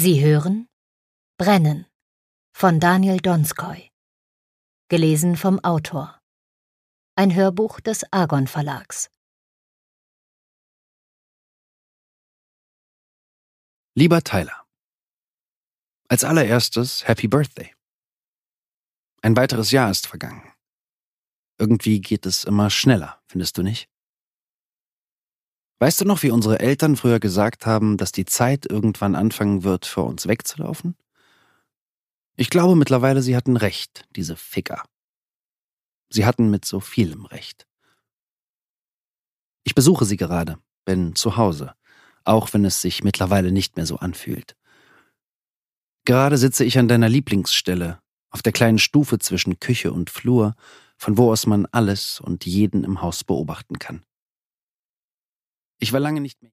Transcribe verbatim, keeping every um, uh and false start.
Sie hören Brennen von Daniel Donskoy. Gelesen vom Autor. Ein Hörbuch des Argon Verlags. Lieber Tyler, als allererstes Happy Birthday. Ein weiteres Jahr ist vergangen. Irgendwie geht es immer schneller, findest du nicht? Weißt du noch, wie unsere Eltern früher gesagt haben, dass die Zeit irgendwann anfangen wird, vor uns wegzulaufen? Ich glaube mittlerweile, sie hatten recht, diese Ficker. Sie hatten mit so vielem recht. Ich besuche sie gerade, bin zu Hause, auch wenn es sich mittlerweile nicht mehr so anfühlt. Gerade sitze ich an deiner Lieblingsstelle, auf der kleinen Stufe zwischen Küche und Flur, von wo aus man alles und jeden im Haus beobachten kann. Ich war lange nicht mehr